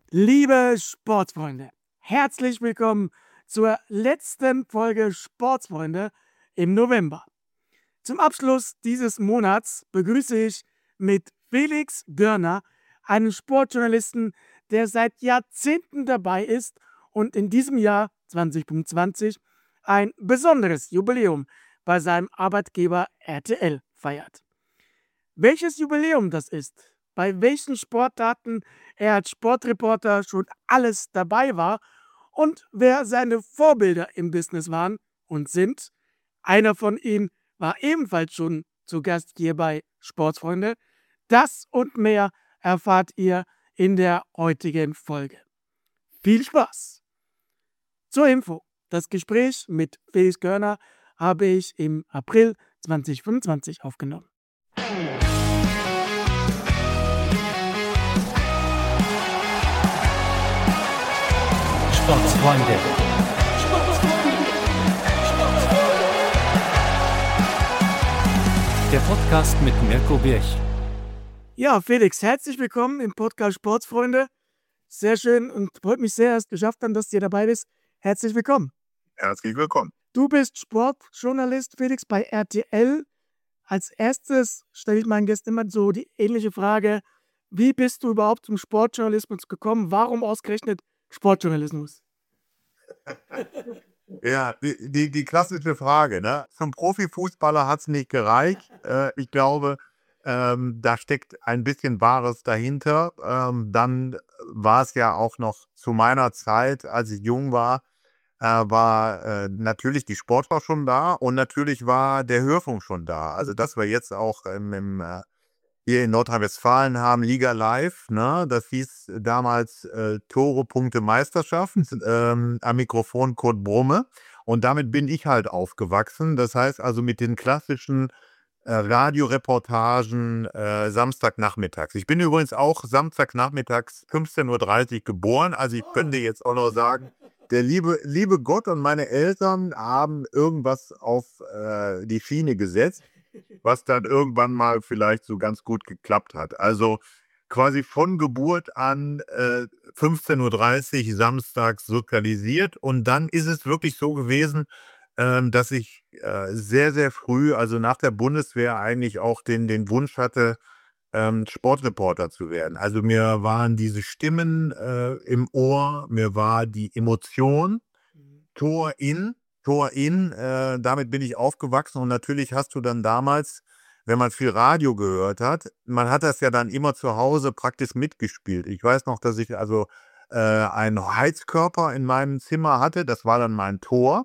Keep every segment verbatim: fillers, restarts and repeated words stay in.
Liebe Sportsfreunde, herzlich willkommen zur letzten Folge Sportsfreunde im November. Zum Abschluss dieses Monats begrüße ich mit Felix Görner einen Sportjournalisten, der seit Jahrzehnten dabei ist und in diesem Jahr zwanzig fünfundzwanzig ein besonderes Jubiläum bei seinem Arbeitgeber R T L feiert. Welches Jubiläum das ist, bei welchen Sportarten er als Sportreporter schon alles dabei war und wer seine Vorbilder im Business waren und sind. Einer von ihnen war ebenfalls schon zu Gast hier bei Sportsfreunde. Das und mehr erfahrt ihr in der heutigen Folge. Viel Spaß! Zur Info: Das Gespräch mit Felix Görner habe ich im April zwanzig fünfundzwanzig aufgenommen. Sportsfreunde. Der Podcast mit Mirko Birch. Ja, Felix, herzlich willkommen im Podcast Sportsfreunde. Sehr schön und freut mich sehr, dass du es geschafft hast, dass du dabei bist. Herzlich willkommen. Herzlich willkommen. Du bist Sportjournalist, Felix, bei R T L. Als erstes stelle ich meinen Gästen immer so die ähnliche Frage: Wie bist du überhaupt zum Sportjournalismus gekommen? Warum ausgerechnet Sportjournalismus? Ja, die, die, die klassische Frage, ne? Zum Profifußballer hat es nicht gereicht. Äh, ich glaube, ähm, da steckt ein bisschen Wahres dahinter. Ähm, dann war es ja auch noch zu meiner Zeit, als ich jung war, äh, war äh, natürlich die Sportschau schon da und natürlich war der Hörfunk schon da. Also dass wir jetzt auch ähm, im, äh, hier in Nordrhein-Westfalen haben Liga Live, ne? Das hieß damals äh, Tore, Punkte, Meisterschaft, ähm, am Mikrofon Kurt Brumme. Und damit bin ich halt aufgewachsen. Das heißt also mit den klassischen äh, Radioreportagen äh, Samstagnachmittags. Ich bin übrigens auch Samstagnachmittags fünfzehn Uhr dreißig geboren. Also ich könnte jetzt auch noch sagen, der liebe, liebe Gott und meine Eltern haben irgendwas auf äh, die Schiene gesetzt, was dann irgendwann mal vielleicht so ganz gut geklappt hat. Also quasi von Geburt an äh, fünfzehn Uhr dreißig samstags sozialisiert. Und dann ist es wirklich so gewesen, ähm, dass ich äh, sehr, sehr früh, also nach der Bundeswehr, eigentlich auch den, den Wunsch hatte, ähm, Sportreporter zu werden. Also mir waren diese Stimmen äh, im Ohr, mir war die Emotion, Tor in, Tor in, äh, damit bin ich aufgewachsen. Und natürlich hast du dann damals, wenn man viel Radio gehört hat, man hat das ja dann immer zu Hause praktisch mitgespielt. Ich weiß noch, dass ich also äh, einen Heizkörper in meinem Zimmer hatte, das war dann mein Tor.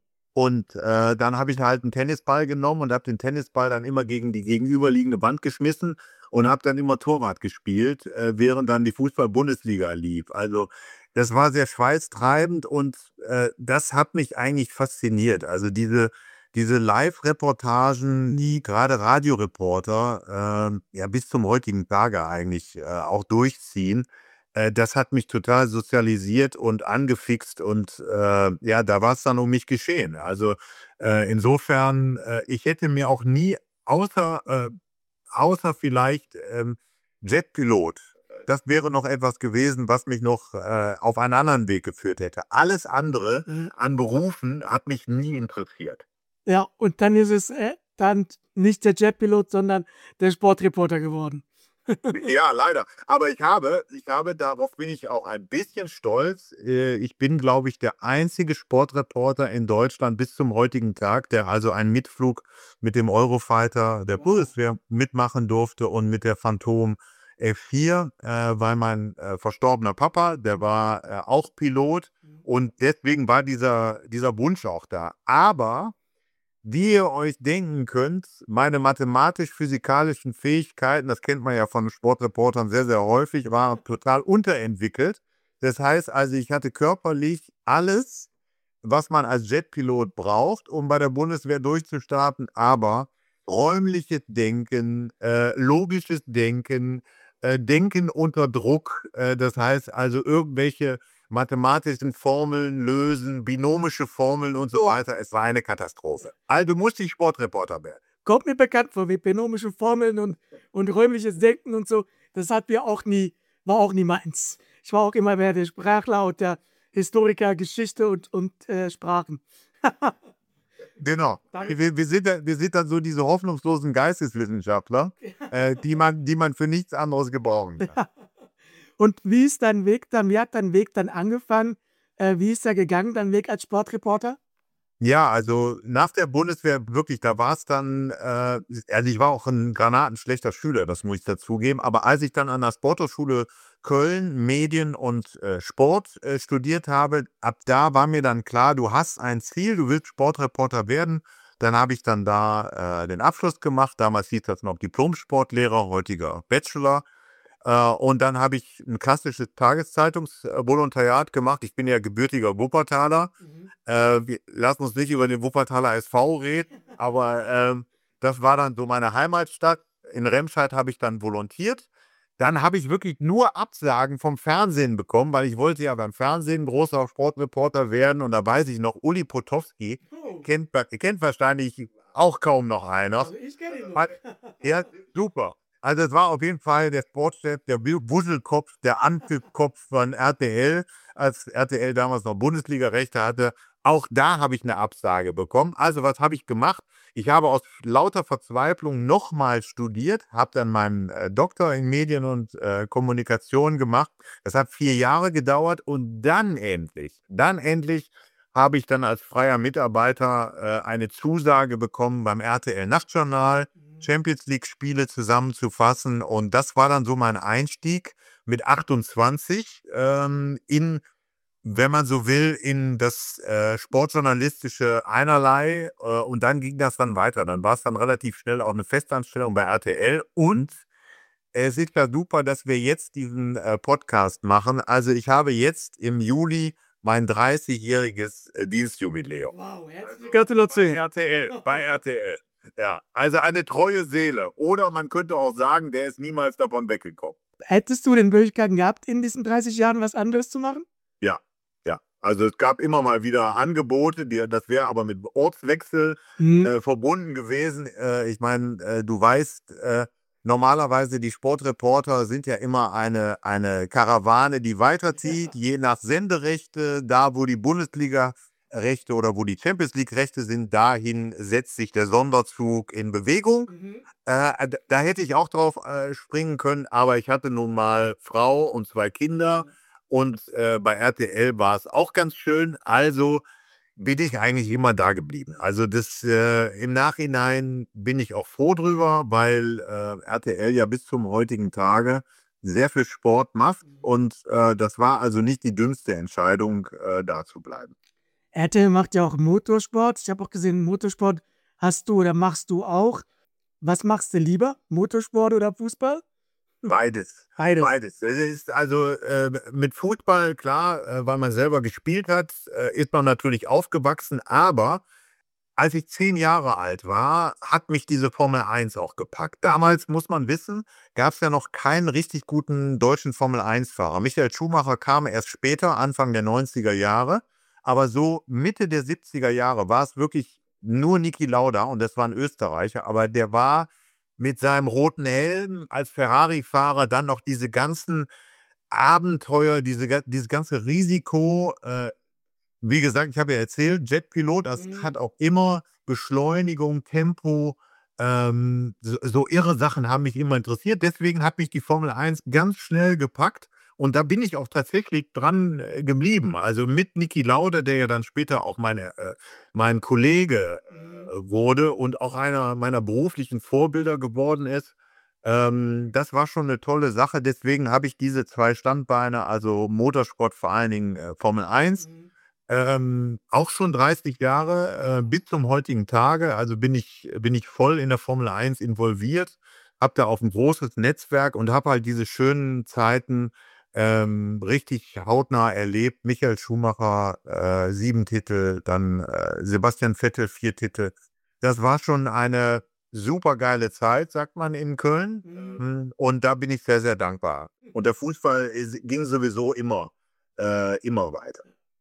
Und äh, dann habe ich halt einen Tennisball genommen und habe den Tennisball dann immer gegen die gegenüberliegende Wand geschmissen und habe dann immer Torwart gespielt, äh, während dann die Fußball-Bundesliga lief. Also das war sehr schweißtreibend und äh, das hat mich eigentlich fasziniert. Also diese, diese Live-Reportagen, die gerade Radioreporter äh, ja bis zum heutigen Tage eigentlich äh, auch durchziehen, äh, das hat mich total sozialisiert und angefixt und äh, ja, da war es dann um mich geschehen. Also äh, insofern, äh, ich hätte mir auch nie außer, äh, außer vielleicht ähm, Jetpilot, das wäre noch etwas gewesen, was mich noch äh, auf einen anderen Weg geführt hätte. Alles andere Mhm. an Berufen hat mich nie interessiert. Ja, und dann ist es äh, dann nicht der Jetpilot, sondern der Sportreporter geworden. Ja, leider. Aber ich habe, ich habe, darauf bin ich auch ein bisschen stolz. Äh, Ich bin, glaube ich, der einzige Sportreporter in Deutschland bis zum heutigen Tag, der also einen Mitflug mit dem Eurofighter der Bundeswehr mitmachen durfte und mit der Phantom F vier, äh, weil mein äh, verstorbener Papa, der war äh, auch Pilot und deswegen war dieser, dieser Wunsch auch da. Aber wie ihr euch denken könnt, meine mathematisch-physikalischen Fähigkeiten, das kennt man ja von Sportreportern sehr, sehr häufig, waren total unterentwickelt. Das heißt also, ich hatte körperlich alles, was man als Jetpilot braucht, um bei der Bundeswehr durchzustarten, aber räumliches Denken, äh, logisches Denken, äh, Denken unter Druck, äh, das heißt also irgendwelche mathematischen Formeln lösen, binomische Formeln und so weiter. Es war eine Katastrophe. Also musste ich Sportreporter werden. Kommt mir bekannt vor, wie binomische Formeln und, und räumliches Denken und so. Das hat mir auch nie, war auch nie meins. Ich war auch immer mehr der Sprachler und der Historiker Geschichte und, und äh, Sprachen. Genau. Danke. Wir, wir, sind, da- wir sind dann so diese hoffnungslosen Geisteswissenschaftler, äh, die, man, die man für nichts anderes gebrauchen kann. Und wie ist dein Weg dann, wie hat dein Weg dann angefangen? Äh, wie ist er gegangen, dein Weg als Sportreporter? Ja, also nach der Bundeswehr wirklich, da war es dann, äh, also ich war auch ein granatenschlechter Schüler, das muss ich dazugeben, aber als ich dann an der Sporthochschule Köln Medien und äh, Sport äh, studiert habe, ab da war mir dann klar, du hast ein Ziel, du willst Sportreporter werden. Dann habe ich dann da äh, den Abschluss gemacht, damals hieß das noch Diplom-Sportlehrer, heutiger Bachelor. Äh, und dann habe ich ein klassisches Tageszeitungsvolontariat gemacht. Ich bin ja gebürtiger Wuppertaler. Mhm. Äh, wir lassen uns nicht über den Wuppertaler S V reden, aber ähm, das war dann so meine Heimatstadt. In Remscheid habe ich dann volontiert. Dann habe ich wirklich nur Absagen vom Fernsehen bekommen, weil ich wollte ja beim Fernsehen großer Sportreporter werden. Und da weiß ich noch, Uli Potowski, Oh, kennt, kennt wahrscheinlich auch kaum noch einer. also ich kenne ihn noch. Hat, ja, super. Also es war auf jeden Fall der Sportchef, der Wuschelkopf, der Anpfiffkopf von R T L, als R T L damals noch Bundesliga-Rechte hatte. Auch da habe ich eine Absage bekommen. Also was habe ich gemacht? Ich habe aus lauter Verzweiflung nochmal studiert, habe dann meinen äh, Doktor in Medien und äh, Kommunikation gemacht. Das hat vier Jahre gedauert und dann endlich, dann endlich habe ich dann als freier Mitarbeiter äh, eine Zusage bekommen beim R T L Nachtjournal, Champions League-Spiele zusammenzufassen. Und das war dann so mein Einstieg mit achtundzwanzig ähm, in, wenn man so will, in das äh, sportjournalistische Einerlei. Äh, und dann ging das dann weiter. Dann war es dann relativ schnell auch eine Festanstellung bei R T L. Und es ist ja super, dass wir jetzt diesen äh, Podcast machen. Also ich habe jetzt im Juli mein dreißigjähriges äh, Dienstjubiläum. Wow, herzliche Gratulation. R T L, bei R T L. Ja, also eine treue Seele. Oder man könnte auch sagen, der ist niemals davon weggekommen. Hättest du den Möglichkeiten gehabt, in diesen dreißig Jahren was anderes zu machen? Ja, ja. Also es gab immer mal wieder Angebote, die, das wäre aber mit Ortswechsel Mhm. äh, verbunden gewesen. Äh, ich meine, äh, du weißt, äh, normalerweise die Sportreporter sind ja immer eine, eine Karawane, die weiterzieht, je nach Senderechte, da wo die Bundesliga-Rechte oder wo die Champions League-Rechte sind, dahin setzt sich der Sonderzug in Bewegung. Mhm. Äh, da, da hätte ich auch drauf äh, springen können, aber ich hatte nun mal Frau und zwei Kinder und äh, bei R T L war es auch ganz schön, also bin ich eigentlich immer da geblieben. Also das äh, im Nachhinein bin ich auch froh drüber, weil äh, R T L ja bis zum heutigen Tage sehr viel Sport macht und äh, das war also nicht die dümmste Entscheidung, äh, da zu bleiben. R T L macht ja auch Motorsport. Ich habe auch gesehen, Motorsport hast du oder machst du auch. Was machst du lieber? Motorsport oder Fußball? Beides. Beides. Beides. Es ist also äh, mit Fußball, klar, äh, weil man selber gespielt hat, äh, ist man natürlich aufgewachsen. Aber als ich zehn Jahre alt war, hat mich diese Formel eins auch gepackt. Damals, muss man wissen, gab es ja noch keinen richtig guten deutschen Formel eins-Fahrer. Michael Schumacher kam erst später, Anfang der neunziger Jahre. Aber so Mitte der siebziger Jahre war es wirklich nur Niki Lauda und das war ein Österreicher. Aber der war mit seinem roten Helm als Ferrari-Fahrer dann noch diese ganzen Abenteuer, diese, ga- dieses ganze Risiko. Äh, wie gesagt, ich habe ja erzählt, Jetpilot, das Mhm. hat auch immer Beschleunigung, Tempo, ähm, so, so irre Sachen haben mich immer interessiert. Deswegen hat mich die Formel eins ganz schnell gepackt. Und da bin ich auch tatsächlich dran äh, geblieben. Also mit Niki Lauda, der ja dann später auch meine, äh, mein Kollege Mhm. äh, wurde und auch einer meiner beruflichen Vorbilder geworden ist. Ähm, das war schon eine tolle Sache. Deswegen habe ich diese zwei Standbeine, also Motorsport, vor allen Dingen äh, Formel eins. Mhm. Ähm, auch schon dreißig Jahre, äh, bis zum heutigen Tage. Also bin ich, bin ich voll in der Formel eins involviert, habe da auch ein großes Netzwerk und habe halt diese schönen Zeiten ähm, richtig hautnah erlebt. Michael Schumacher, äh, sieben Titel, dann äh, Sebastian Vettel, vier Titel. Das war schon eine super geile Zeit, sagt man in Köln. Mhm. Mm, Und da bin ich sehr, sehr dankbar. Und der Fußball ist, ging sowieso immer, äh, immer weiter.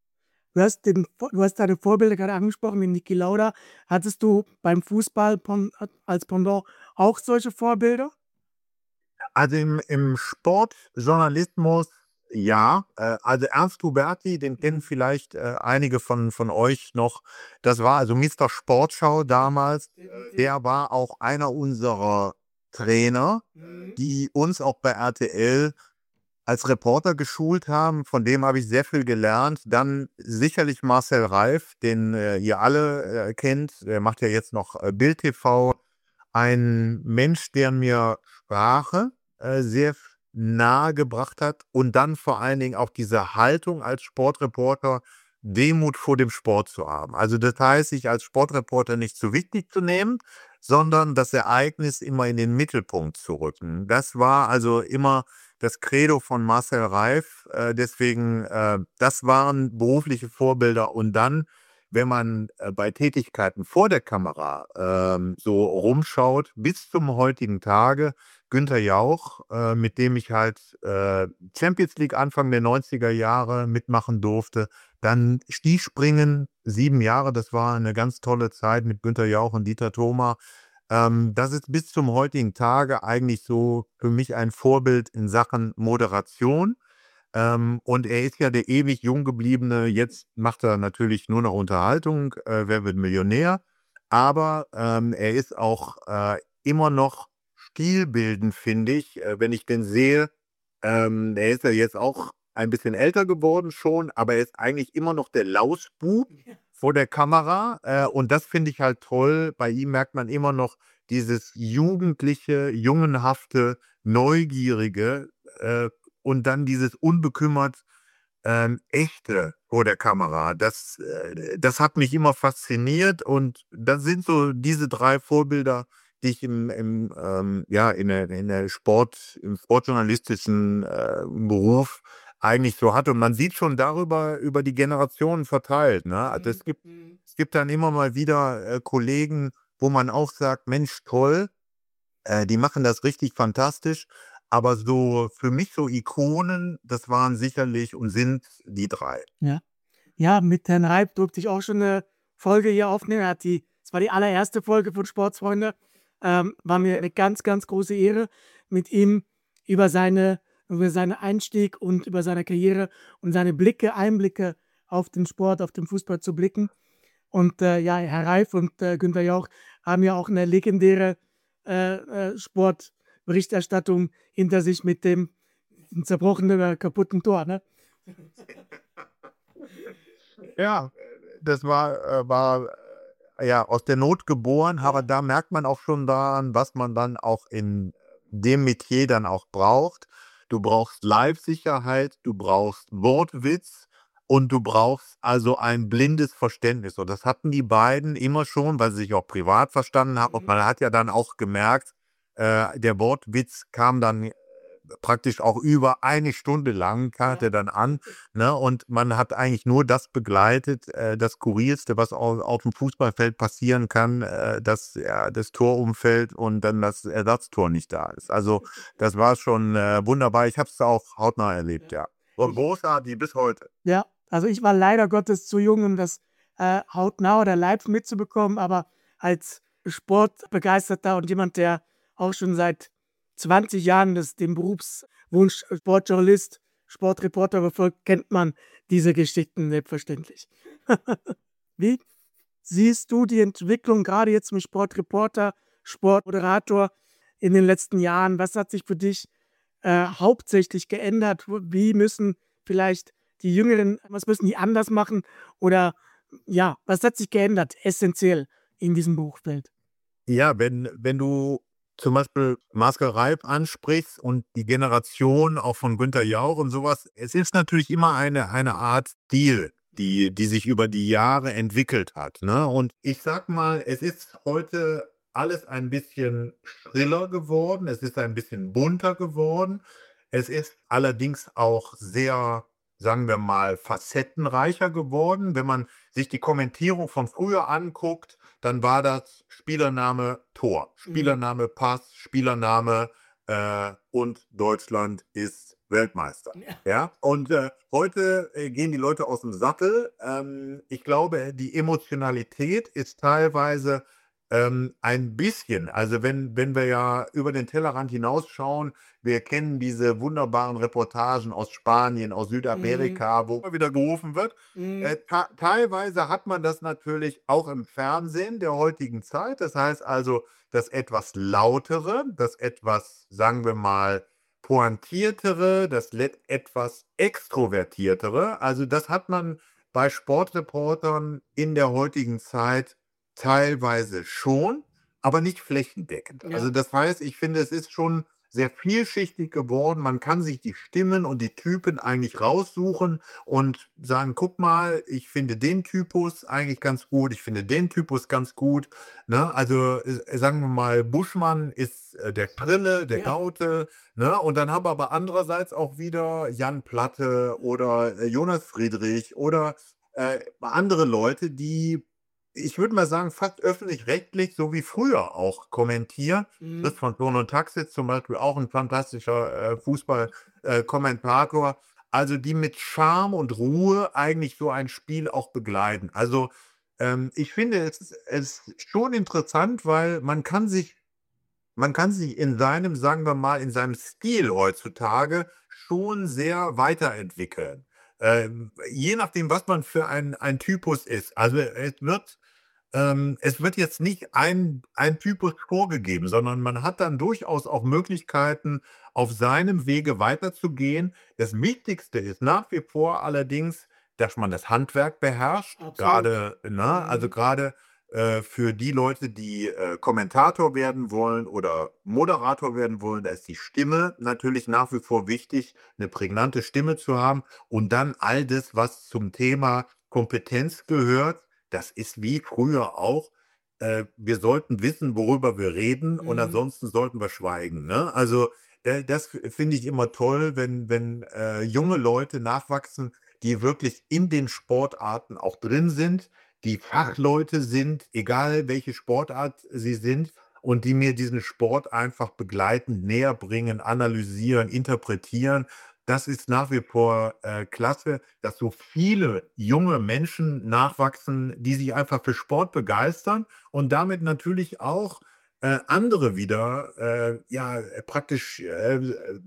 Du hast, den, du hast deine Vorbilder gerade angesprochen, wie Niki Lauda. Hattest du beim Fußball pon- als Pendant auch solche Vorbilder? Also im, im Sportjournalismus Ja, äh, also Ernst Huberti, den kennen vielleicht äh, einige von, von euch noch. Das war also Mister Sportschau damals. Äh, Der war auch einer unserer Trainer, äh, die uns auch bei R T L als Reporter geschult haben. Von dem habe ich sehr viel gelernt. Dann sicherlich Marcel Reif, den äh, ihr alle äh, kennt. Der macht ja jetzt noch äh, Bild T V. Ein Mensch, der mir Sprache äh, sehr nahe gebracht hat und dann vor allen Dingen auch diese Haltung als Sportreporter, Demut vor dem Sport zu haben. Also das heißt, sich als Sportreporter nicht zu wichtig zu nehmen, sondern das Ereignis immer in den Mittelpunkt zu rücken. Das war also immer das Credo von Marcel Reif. Äh, deswegen, äh, das waren berufliche Vorbilder. Und dann, wenn man äh, bei Tätigkeiten vor der Kamera ähm, so rumschaut, bis zum heutigen Tage, Günther Jauch, äh, mit dem ich halt äh, Champions League Anfang der neunziger Jahre mitmachen durfte, dann Skispringen, sieben Jahre, das war eine ganz tolle Zeit mit Günther Jauch und Dieter Thoma. Ähm, das ist bis zum heutigen Tage eigentlich so für mich ein Vorbild in Sachen Moderation. Ähm, und er ist ja der ewig jung gebliebene, jetzt macht er natürlich nur noch Unterhaltung, äh, Wer wird Millionär? Aber ähm, er ist auch äh, immer noch stilbildend, finde ich, äh, wenn ich den sehe. Ähm, er ist ja jetzt auch ein bisschen älter geworden schon, aber er ist eigentlich immer noch der Lausbub vor der Kamera. Äh, und das finde ich halt toll. Bei ihm merkt man immer noch dieses jugendliche, jungenhafte, neugierige äh, und dann dieses unbekümmert ähm, echte vor der Kamera. Das, äh, das hat mich immer fasziniert und das sind so diese drei Vorbilder, die ich im, im ähm, ja, in der, in der Sport, im sportjournalistischen äh, Beruf eigentlich so hatte. Und man sieht schon darüber, über die Generationen verteilt. Ne? Also es gibt, es gibt dann immer mal wieder äh, Kollegen, wo man auch sagt, Mensch, toll, äh, die machen das richtig fantastisch. Aber so für mich so Ikonen, das waren sicherlich und sind die drei. Ja. Ja, mit Herrn Reif durfte ich auch schon eine Folge hier aufnehmen. Er hat die, das war die allererste Folge von Sportsfreunde. Ähm, war mir eine ganz, ganz große Ehre, mit ihm über seine, über seinen Einstieg und über seine Karriere und seine Blicke, Einblicke auf den Sport, auf den Fußball zu blicken. Und äh, ja, Herr Reif und äh, Günther Jauch haben ja auch eine legendäre äh, äh, Sportberichterstattung hinter sich mit dem zerbrochenen, äh, kaputten Tor. Ne? Ja, das war, äh, war äh, ja aus der Not geboren, aber da merkt man auch schon daran, was man dann auch in dem Metier dann auch braucht. Du brauchst Live-Sicherheit, du brauchst Wortwitz und du brauchst also ein blindes Verständnis. Und das hatten die beiden immer schon, weil sie sich auch privat verstanden haben. Und man hat ja dann auch gemerkt, äh, der Wortwitz kam dann praktisch auch über eine Stunde lang, kam er dann an. Ne? Und man hat eigentlich nur das begleitet, äh, das Skurrilste, was auf, auf dem Fußballfeld passieren kann, äh, dass ja, das Tor umfällt und dann das Ersatztor nicht da ist. Also das war schon äh, wunderbar. Ich habe es auch hautnah erlebt, ja. Und großartig bis heute. Ja, also ich war leider Gottes zu jung, um das äh, hautnah oder live mitzubekommen, aber als Sportbegeisterter und jemand, der auch schon seit zwanzig Jahren das, den Berufswunsch Sportjournalist, Sportreporter verfolgt, kennt man diese Geschichten selbstverständlich. Wie siehst du die Entwicklung gerade jetzt zum Sportreporter, Sportmoderator in den letzten Jahren? Was hat sich für dich äh, hauptsächlich geändert? Wie müssen vielleicht die Jüngeren, was müssen die anders machen? Oder ja, was hat sich geändert, essentiell in diesem Berufsfeld? Ja, wenn, wenn du zum Beispiel Marcel Reif ansprichst und die Generation auch von Günther Jauch und sowas, es ist natürlich immer eine, eine Art Stil, die, die sich über die Jahre entwickelt hat. Ne? Und ich sag mal, es ist heute alles ein bisschen schriller geworden, es ist ein bisschen bunter geworden, es ist allerdings auch sehr, sagen wir mal, facettenreicher geworden. Wenn man sich die Kommentierung von früher anguckt, dann war das Spielername Tor, Spielername Pass, Spielername äh, und Deutschland ist Weltmeister. Ja, ja? Und äh, heute äh, gehen die Leute aus dem Sattel. Ähm, ich glaube, die Emotionalität ist teilweise ähm, ein bisschen. Also wenn wenn wir ja über den Tellerrand hinausschauen, wir kennen diese wunderbaren Reportagen aus Spanien, aus Mhm. Südamerika, wo immer wieder gerufen wird. Äh, Mhm. ta teilweise hat man das natürlich auch im Fernsehen der heutigen Zeit. Das heißt also, das etwas Lautere, das etwas, sagen wir mal, Pointiertere, das let etwas Extrovertiertere. Also, das hat man bei Sportreportern in der heutigen Zeit teilweise schon, aber nicht flächendeckend. Also, Ja. das heißt, ich finde, es ist schon sehr vielschichtig geworden. Man kann sich die Stimmen und die Typen eigentlich raussuchen und sagen: „Guck mal, ich finde den Typus eigentlich ganz gut, ich finde den Typus ganz gut“, ne? Also, äh, sagen wir mal, Buschmann ist, äh, der Prille, der Ja. Gaute, ne? Und dann haben wir aber andererseits auch wieder Jan Platte oder, äh, Jonas Friedrich oder, äh, andere Leute, die, ich würde mal sagen, fast öffentlich-rechtlich, so wie früher auch kommentieren. Fritz Mhm. von Thurn und Taxis zum Beispiel, auch ein fantastischer, äh, Fußball äh, Kommentator. Also, die mit Charme und Ruhe eigentlich so ein Spiel auch begleiten. Also, ähm, ich finde, es ist es ist schon interessant, weil man kann sich man kann sich in seinem, sagen wir mal, in seinem Stil heutzutage schon sehr weiterentwickeln. Ähm, je nachdem, was man für ein ein Typus ist. Also, es wird ähm, es wird jetzt nicht ein ein Typus vorgegeben, sondern man hat dann durchaus auch Möglichkeiten, auf seinem Wege weiterzugehen. Das Wichtigste ist nach wie vor allerdings, dass man das Handwerk beherrscht, Absolut. gerade, ne, also Mhm. gerade äh, für die Leute, die, äh, Kommentator werden wollen oder Moderator werden wollen, da ist die Stimme natürlich nach wie vor wichtig, eine prägnante Stimme zu haben und dann all das, was zum Thema Kompetenz gehört. Das ist wie früher auch. Äh, wir sollten wissen, worüber wir reden und Mhm. ansonsten sollten wir schweigen, ne? Also, äh, das f finde ich immer toll, wenn wenn, äh, junge Leute nachwachsen, die wirklich in den Sportarten auch drin sind, die Fachleute sind, egal welche Sportart sie sind und die mir diesen Sport einfach begleiten, näherbringen, analysieren, interpretieren. Das ist nach wie vor, äh, klasse, dass so viele junge Menschen nachwachsen, die sich einfach für Sport begeistern und damit natürlich auch, äh, andere wieder, äh, ja, äh, praktisch, äh,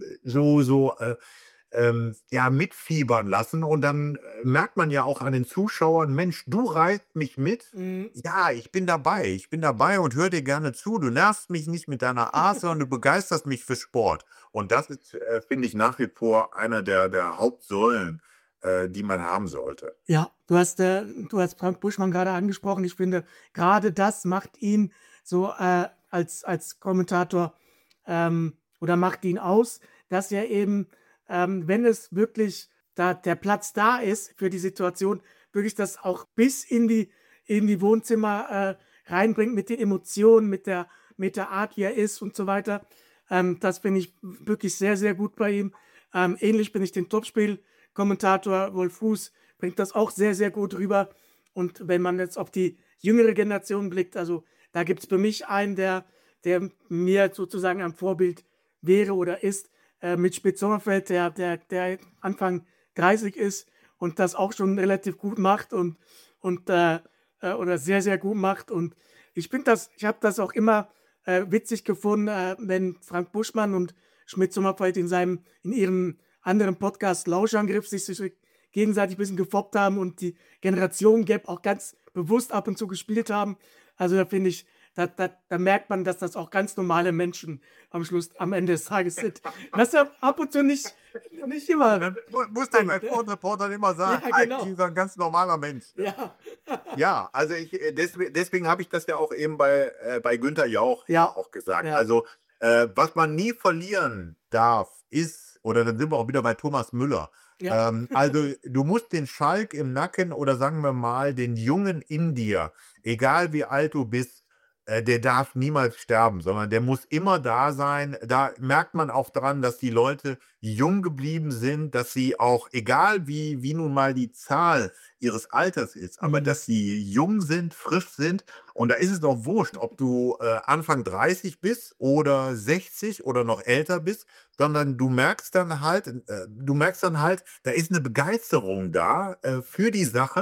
so so, äh, ähm, ja, mitfiebern lassen. Und dann, äh, merkt man ja auch an den Zuschauern: „Mensch, du reißt mich mit. Mhm. Ja, ich bin dabei. Ich bin dabei und höre dir gerne zu. Du nervst mich nicht mit deiner Art, sondern du begeisterst mich für Sport.“ Und das ist, äh, finde ich, nach wie vor einer der der Hauptsäulen, äh, die man haben sollte. Ja, du hast, äh du hast Frank Buschmann gerade angesprochen. Ich finde, gerade das macht ihn so, äh, als als Kommentator, ähm oder macht ihn aus, dass er eben, ähm, wenn es wirklich da der Platz da ist für die Situation, wirklich das auch bis in die in die Wohnzimmer, äh, reinbringt mit den Emotionen, mit der mit der Art, wie er ist und so weiter. Ähm, das finde ich wirklich sehr, sehr gut bei ihm. Ähm, ähnlich bin ich den Topspiel-Kommentator Wolf Fuß bringt das auch sehr, sehr gut rüber. Und wenn man jetzt auf die jüngere Generation blickt, also da gibt es für mich einen, der, der mir sozusagen ein Vorbild wäre oder ist, äh, mit Spitz-Sommerfeld, der, der, der Anfang dreißig ist und das auch schon relativ gut macht und, und äh, äh, oder sehr, sehr gut macht. Und ich finde das, ich habe das auch immer äh, witzig gefunden, äh, wenn Frank Buschmann und Schmidt-Sommerfeld in seinem, in ihrem anderen Podcast Lauschangriff sich so gegenseitig ein bisschen gefoppt haben und die Generation-Gap auch ganz bewusst ab und zu gespielt haben. Also da finde ich, da, da, da merkt man, dass das auch ganz normale Menschen am Schluss, am Ende des Tages sind. Was ja ab und zu nicht, nicht immer Das mu muss man bei stimmt. Ne? Sportreportern immer sagen. Ja, Eigentlich genau. ist er 'n ganz normaler Mensch, ne? Ja. Ja, also ich äh, deswe deswegen habe ich das ja auch eben bei äh, bei Günther Jauch ja Ja, auch gesagt. ja, Also, äh, was man nie verlieren darf, ist, oder dann sind wir auch wieder bei Thomas Müller. ja. Ähm, also, du musst den Schalk im Nacken oder sagen wir mal, den Jungen in dir, egal wie alt du bist, äh, der darf niemals sterben, sondern der muss immer da sein. Da merkt man auch dran, dass die Leute jung geblieben sind, dass sie auch, egal wie wie nun mal die Zahl ihres Alters ist, aber Mhm. dass sie jung sind, frisch sind. Und da ist es doch wurscht, ob du, äh, Anfang dreißig bist oder sechzig oder noch älter bist, sondern du merkst dann halt äh, du merkst dann halt, da ist eine Begeisterung da, äh, für die Sache,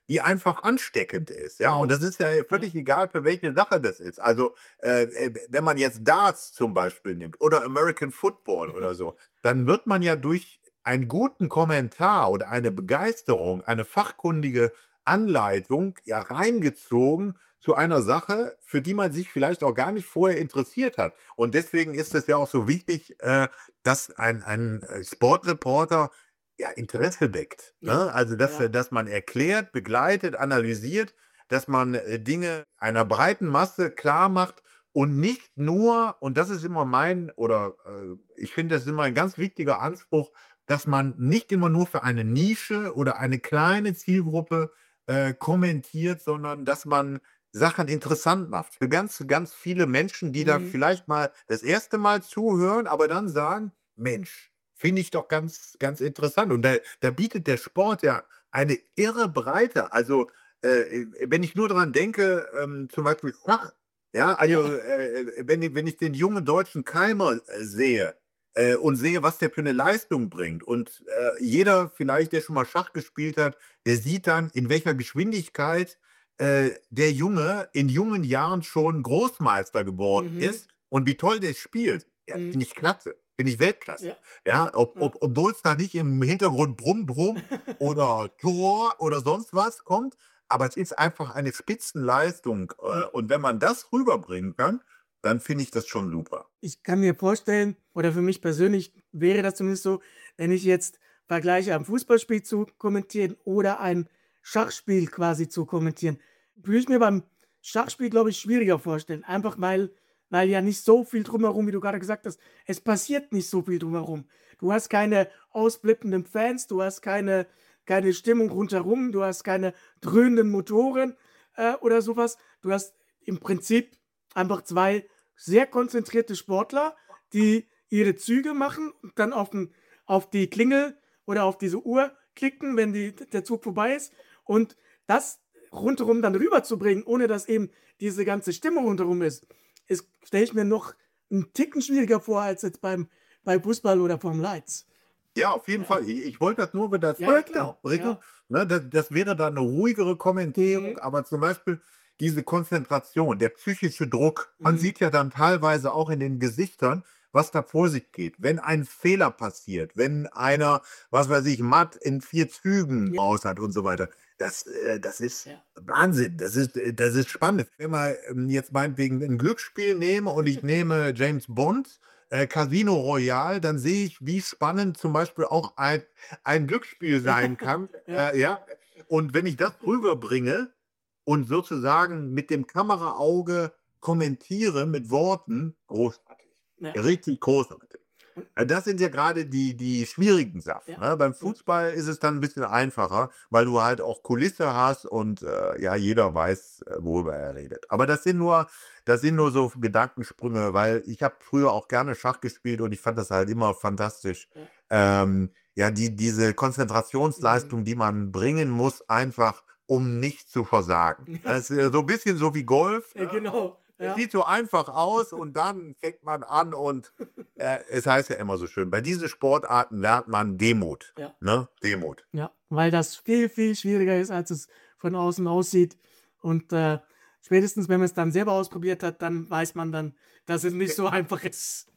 die einfach ansteckend ist. Ja, und das ist ja völlig egal, für welche Sache das ist. Also, äh, äh, wenn man jetzt Darts zum Beispiel nimmt oder American Football oder so, dann wird man ja durch einen guten Kommentar oder eine Begeisterung, eine fachkundige Anleitung ja reingezogen zu einer Sache, für die man sich vielleicht auch gar nicht vorher interessiert hat. Und deswegen ist es ja auch so wichtig, äh, dass ein, ein äh, Sportreporter ja Interesse weckt. Ne? Ja, Also, dass, ja. äh, dass man erklärt, begleitet, analysiert, dass man äh, Dinge einer breiten Masse klar macht und nicht nur, und das ist immer mein, oder äh, ich finde, das ist immer ein ganz wichtiger Anspruch, dass man nicht immer nur für eine Nische oder eine kleine Zielgruppe äh, kommentiert, sondern dass man Sachen interessant macht. Für ganz, ganz viele Menschen, die da Mhm. vielleicht mal das erste Mal zuhören, aber dann sagen, Mensch, finde ich doch ganz, ganz interessant. Und da, da bietet der Sport ja eine irre Breite. Also, äh, wenn ich nur daran denke, ähm, zum Beispiel Schach, ja, also, Ja. äh, wenn, ich- wenn ich den jungen deutschen Keimer äh, sehe, äh, und sehe, was der für eine Leistung bringt. Und äh, jeder vielleicht, der schon mal Schach gespielt hat, der sieht dann, in welcher Geschwindigkeit äh, der Junge in jungen Jahren schon Großmeister geworden Mhm. ist und wie toll der spielt. Ja, Mhm. finde ich klasse, finde ich Weltklasse. Ja. Ja, ob, Ja. ob, obwohl es da nicht im Hintergrund Brumm, Brumm oder Tor oder sonst was kommt, aber es ist einfach eine Spitzenleistung. Äh, und wenn man das rüberbringen kann, dann finde ich das schon super. Ich kann mir vorstellen, oder für mich persönlich wäre das zumindest so, wenn ich jetzt vergleiche, ein Fußballspiel zu kommentieren oder ein Schachspiel quasi zu kommentieren, würde ich mir beim Schachspiel, glaube ich, schwieriger vorstellen. Einfach weil, weil ja nicht so viel drumherum, wie du gerade gesagt hast, es passiert nicht so viel drumherum. Du hast keine ausblippenden Fans, du hast keine, keine Stimmung rundherum, du hast keine dröhnenden Motoren äh, oder sowas. Du hast im Prinzip einfach zwei sehr konzentrierte Sportler, die ihre Züge machen und dann auf, den, auf die Klingel oder auf diese Uhr klicken, wenn die, der Zug vorbei ist. Und das rundherum dann rüberzubringen, ohne dass eben diese ganze Stimmung rundherum ist, ist stelle ich mir noch einen Ticken schwieriger vor als jetzt beim, bei Fußball oder Formel eins. Ja, auf jeden Ja. Fall. Ich, ich wollte das nur wieder Ja, ja, klar. bringen. Ja. Ne, das, das wäre dann eine ruhigere Kommentierung, Mhm. aber zum Beispiel diese Konzentration, der psychische Druck, man Mhm. sieht ja dann teilweise auch in den Gesichtern, was da vor sich geht. Wenn ein Fehler passiert, wenn einer, was weiß ich, matt in vier Zügen Ja. raus hat und so weiter, das, äh, das ist Ja. Wahnsinn, das ist, äh, das ist spannend. Wenn wir ähm, jetzt meinetwegen ein Glücksspiel nehmen und ich nehme James Bond, äh, Casino Royale, dann sehe ich, wie spannend zum Beispiel auch ein, ein Glücksspiel sein kann. Ja. Äh, ja. Und wenn ich das rüberbringe und sozusagen mit dem Kameraauge kommentiere mit Worten, großartig. Ja. Richtig großartig. Äh, Das sind ja gerade die, die schwierigen Sachen. Ja. Ne? Beim Fußball ist es dann ein bisschen einfacher, weil du halt auch Kulisse hast und äh, ja, jeder weiß, äh, worüber er redet. Aber das sind nur, das sind nur so Gedankensprünge, weil ich habe früher auch gerne Schach gespielt und ich fand das halt immer fantastisch. Ähm, ja, die, diese Konzentrationsleistung, die man bringen muss, einfach, um nicht zu versagen. Das ist äh, so ein bisschen so wie Golf. Ja, ne? genau. Es Ja. sieht so einfach aus und dann fängt man an und äh, es heißt ja immer so schön, bei diesen Sportarten lernt man Demut. Ja. Ne? Demut. Ja, weil das viel, viel schwieriger ist, als es von außen aussieht. Und äh, spätestens, wenn man es dann selber ausprobiert hat, dann weiß man dann, dass es nicht so einfach ist.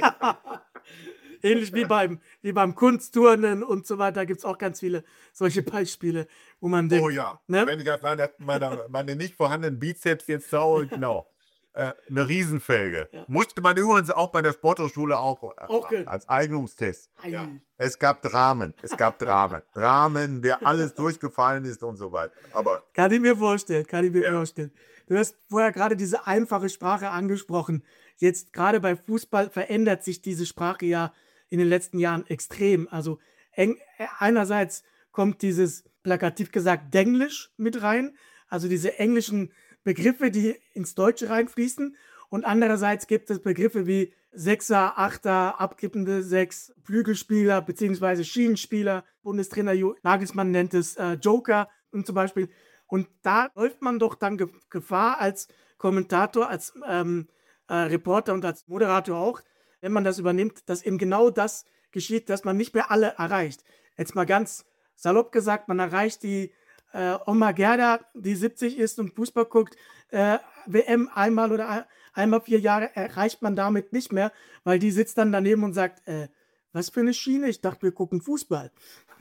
Ähnlich wie beim, wie beim Kunstturnen und so weiter gibt es auch ganz viele solche Beispiele, wo man denkt, Oh ja, ne? wenn ich das meine, meine, meine nicht vorhandenen Bizeps jetzt schaue, genau. Äh, eine Riesenfelge. Ja. Musste man übrigens auch bei der Sporthochschule auch, äh, Auch können. als Eignungstest. Ei. Ja. Es gab Dramen, es gab Dramen. Dramen, der alles durchgefallen ist und so weiter. Aber Kann ich mir vorstellen, kann ich mir Ja. vorstellen. Du hast vorher gerade diese einfache Sprache angesprochen. Jetzt gerade bei Fußball verändert sich diese Sprache ja in den letzten Jahren extrem. Also eng, äh, einerseits kommt dieses, plakativ gesagt, Denglisch mit rein, also diese englischen Begriffe, die ins Deutsche reinfließen. Und andererseits gibt es Begriffe wie Sechser, Achter, abkippende Sechs, Flügelspieler bzw. Schienenspieler. Bundestrainer Jo- Nagelsmann nennt es äh, Joker und zum Beispiel. Und da läuft man doch dann Ge- Gefahr als Kommentator, als ähm, äh, Reporter und als Moderator auch, wenn man das übernimmt, dass eben genau das geschieht, dass man nicht mehr alle erreicht. Jetzt mal ganz salopp gesagt, man erreicht die äh, Oma Gerda, die siebzig ist und Fußball guckt, äh, W M einmal oder ein, einmal vier Jahre erreicht man damit nicht mehr, weil die sitzt dann daneben und sagt, äh, was für eine Schiene? Ich dachte, wir gucken Fußball.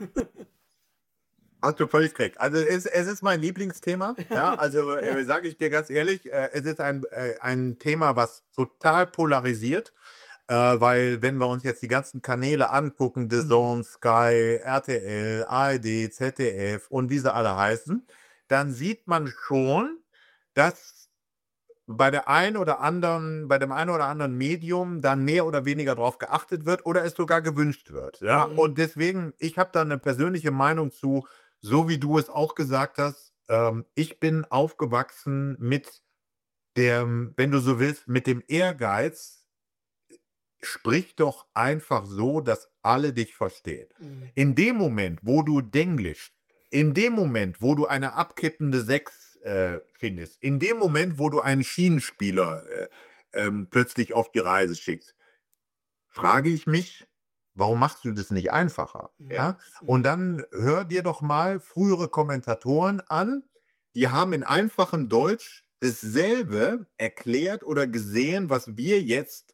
Hast du völlig recht. Also es, es ist mein Lieblingsthema. Ja, also äh, sage ich dir ganz ehrlich, äh, es ist ein, äh, ein Thema, was total polarisiert, äh, weil wenn wir uns jetzt die ganzen Kanäle angucken, The Zone, Sky, R T L, A R D, Z D F und wie sie alle heißen, dann sieht man schon, dass bei der einen oder anderen, bei dem einen oder anderen Medium dann mehr oder weniger darauf geachtet wird oder es sogar gewünscht wird. Ja, Mhm. und deswegen, ich habe da eine persönliche Meinung zu, so wie du es auch gesagt hast. Ähm, ich bin aufgewachsen mit dem, wenn du so willst, mit dem Ehrgeiz, sprich doch einfach so, dass alle dich verstehen. Mhm. In dem Moment, wo du denglisch, in dem Moment, wo du eine abkippende Sechs äh, findest, in dem Moment, wo du einen Schienenspieler äh, ähm, plötzlich auf die Reise schickst, frage ich mich, warum machst du das nicht einfacher? Mhm. Ja? Und dann hör dir doch mal frühere Kommentatoren an, die haben in einfachem Deutsch dasselbe erklärt oder gesehen, was wir jetzt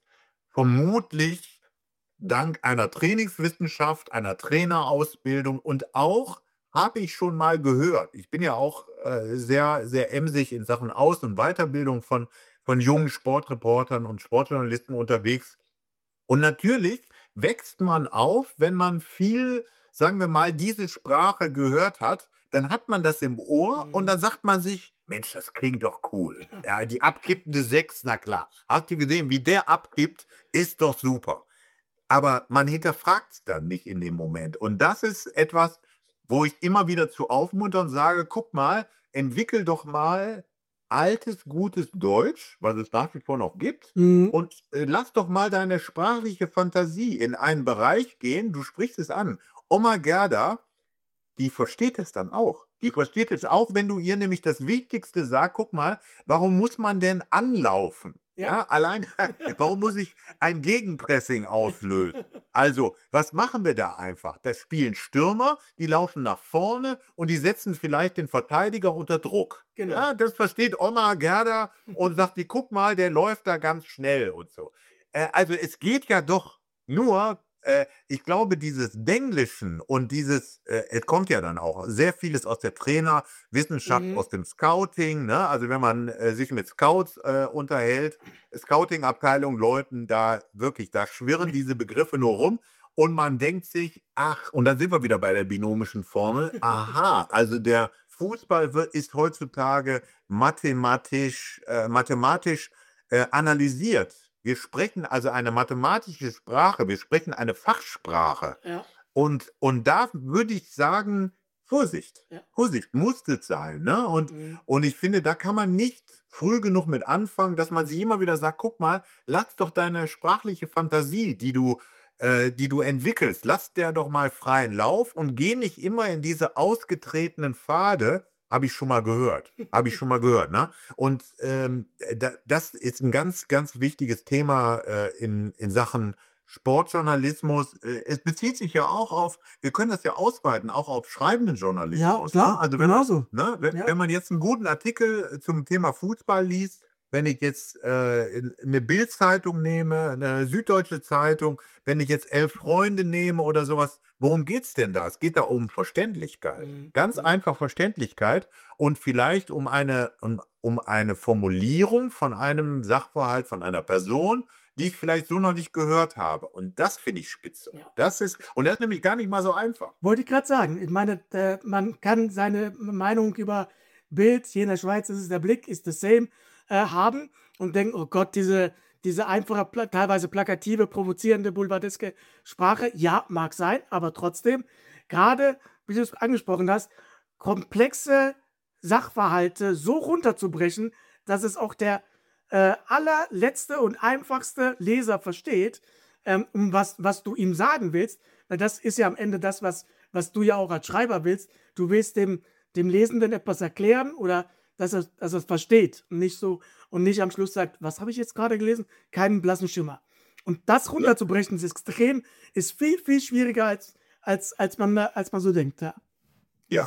vermutlich dank einer Trainingswissenschaft, einer Trainerausbildung und auch, habe ich schon mal gehört, ich bin ja auch äh, sehr, sehr emsig in Sachen Aus- und Weiterbildung von, von jungen Sportreportern und Sportjournalisten unterwegs. Und natürlich wächst man auf, wenn man viel, sagen wir mal, diese Sprache gehört hat, dann hat man das im Ohr Mhm. und dann sagt man sich, Mensch, das klingt doch cool. Ja, die abkippende Sechs, na klar. Habt ihr gesehen, wie der abkippt, ist doch super. Aber man hinterfragt es dann nicht in dem Moment. Und das ist etwas, wo ich immer wieder zu aufmunter und sage, guck mal, entwickel doch mal altes, gutes Deutsch, was es nach wie vor noch gibt, Mhm. und äh, lass doch mal deine sprachliche Fantasie in einen Bereich gehen. Du sprichst es an. Oma Gerda, die versteht es dann auch. Die versteht es auch, wenn du ihr nämlich das Wichtigste sagst, guck mal, warum muss man denn anlaufen? Ja. Ja, allein, warum muss ich ein Gegenpressing auslösen? Also, was machen wir da einfach? Da spielen Stürmer, die laufen nach vorne und die setzen vielleicht den Verteidiger unter Druck. Genau. Ja, das versteht Oma Gerda und sagt, die, guck mal, der läuft da ganz schnell und so. Äh, also, es geht ja doch nur, äh, ich glaube, dieses Denglischen und dieses, äh, es kommt ja dann auch sehr vieles aus der Trainerwissenschaft, Mhm. aus dem Scouting, ne? Also wenn man äh, sich mit Scouts äh, unterhält, Scouting-Abteilung, Leuten, da wirklich, da schwirren diese Begriffe nur rum und man denkt sich, ach, und dann sind wir wieder bei der binomischen Formel, aha, also der Fußball wird, ist heutzutage mathematisch, äh, mathematisch äh, analysiert. Wir sprechen also eine mathematische Sprache, wir sprechen eine Fachsprache. Ja. Und, und da würde ich sagen, Vorsicht, Ja. Vorsicht muss es sein. Ne? Und, Mhm. und ich finde, da kann man nicht früh genug mit anfangen, dass man sich immer wieder sagt, guck mal, lass doch deine sprachliche Fantasie, die du, äh, die du entwickelst, lass der doch mal freien Lauf und geh nicht immer in diese ausgetretenen Pfade. Habe ich schon mal gehört. Habe ich schon mal gehört. Ne? Und ähm, da, das ist ein ganz, ganz wichtiges Thema äh, in, in Sachen Sportjournalismus. Äh, es bezieht sich ja auch auf, wir können das ja ausweiten, auch auf schreibenden Ja, Journalismus. klar, Ne? Also wenn man, genauso. ne, wenn, Ja. wenn man jetzt einen guten Artikel zum Thema Fußball liest, wenn ich jetzt äh, eine Bild-Zeitung nehme, eine Süddeutsche Zeitung, wenn ich jetzt elf Freunde nehme oder sowas, worum geht's denn da? Es geht da um Verständlichkeit. Mhm. Ganz Mhm. einfach Verständlichkeit und vielleicht um eine, um, um eine Formulierung von einem Sachverhalt, von einer Person, die ich vielleicht so noch nicht gehört habe. Und das finde ich spitze. Ja. Das ist, und das ist nämlich gar nicht mal so einfach. Wollte ich gerade sagen. Ich meine, äh, man kann seine Meinung über Bild, hier in der Schweiz ist es der Blick, ist the same, äh, haben und denken, oh Gott, diese, diese einfache, pla teilweise plakative, provozierende, boulevardeske Sprache, ja, mag sein, aber trotzdem, gerade, wie du es angesprochen hast, komplexe Sachverhalte so runterzubrechen, dass es auch der äh, allerletzte und einfachste Leser versteht, ähm, um was, was du ihm sagen willst. Weil das ist ja am Ende das, was, was du ja auch als Schreiber willst. Du willst dem, dem Lesenden etwas erklären oder dass er, dass er es versteht und nicht so und nicht am Schluss sagt, was habe ich jetzt gerade gelesen? Keinen blassen Schimmer. Und das runterzubrechen, das Extrem, ist viel, viel schwieriger, als, als, als, man, als man so denkt. Ja. Ja.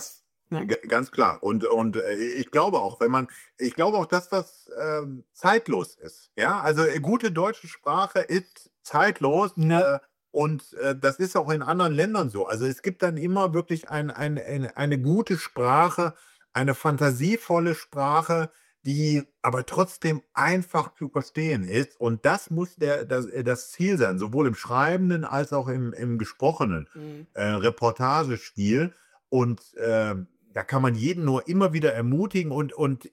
Ne? G ganz klar. Und und, äh, ich glaube auch, wenn man ich glaube auch, dass das, ähm, zeitlos ist, ja? Also, äh, gute deutsche Sprache ist zeitlos, Ne? äh, und, äh, das ist auch in anderen Ländern so. Also, es gibt dann immer wirklich ein ein eine eine gute Sprache, eine fantasievolle Sprache, die aber trotzdem einfach zu verstehen ist. Und das muss der das äh, das Ziel sein, sowohl im schreibenden als auch im im gesprochenen, Mhm. äh, Reportagestil. Und, ähm, da kann man jeden nur immer wieder ermutigen und und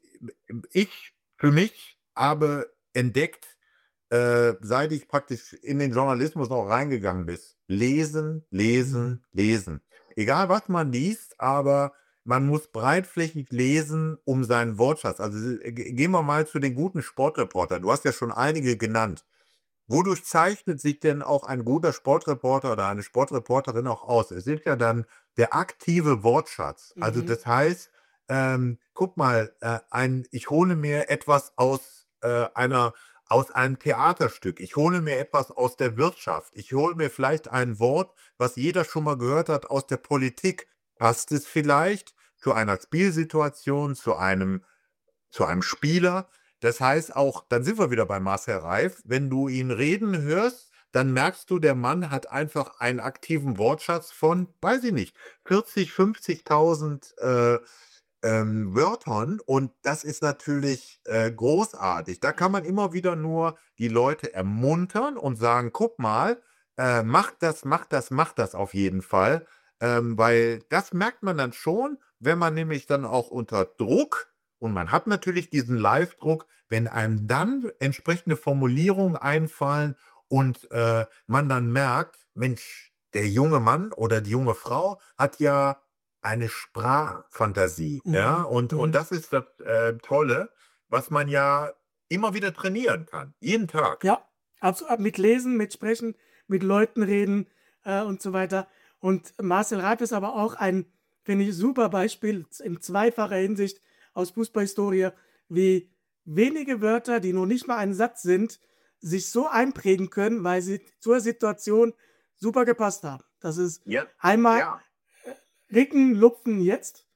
ich für mich habe entdeckt, äh, seit ich praktisch in den Journalismus auch reingegangen bin: Lesen, lesen, lesen. Egal, was man liest, aber man muss breitflächig lesen, um seinen Wortschatz also, äh, ge gehen wir mal zu den guten Sportreportern. Du hast ja schon einige genannt. Wodurch zeichnet sich denn auch ein guter Sportreporter oder eine Sportreporterin auch aus? Es ist ja dann der aktive Wortschatz. Also, Mhm. das heißt, ähm, guck mal, äh, ein ich hole mir etwas aus, äh, einer aus einem Theaterstück. Ich hole mir etwas aus der Wirtschaft. Ich hole mir vielleicht ein Wort, was jeder schon mal gehört hat aus der Politik. Passt es vielleicht zu einer Spielsituation, zu einem zu einem Spieler? Das heißt auch dann sind wir wieder bei Marcel Reif, wenn du ihn reden hörst, dann merkst du, der Mann hat einfach einen aktiven Wortschatz von, weiß ich nicht, vierzig, fünfzigtausend, äh, ähm, Wörtern und das ist natürlich, äh, großartig. Da kann man immer wieder nur die Leute ermuntern und sagen: „Guck mal, äh, mach das, mach das, mach das auf jeden Fall.“ Ähm, weil das merkt man dann schon, wenn man nämlich dann auch unter Druck und man hat natürlich diesen Live-Druck, wenn einem dann entsprechende Formulierungen einfallen und, äh, man dann merkt: „Mensch, der junge Mann oder die junge Frau hat ja eine Sprachfantasie“, ja? Mhm. Und und Mhm. das ist das, äh, Tolle, was man ja immer wieder trainieren kann, jeden Tag. Ja, abso mit Lesen, mit Sprechen, mit Leuten reden, äh, und so weiter. Und Marcel Reif ist aber auch ein, finde ich, super Beispiel z in zweifacher Hinsicht aus Fußballhistorie, wie wenige Wörter, die noch nicht mal ein Satz sind, sich so einprägen können, weil sie zur Situation super gepasst haben. Das ist Ja, einmal, ja. äh, Ricken, Lupfen, jetzt.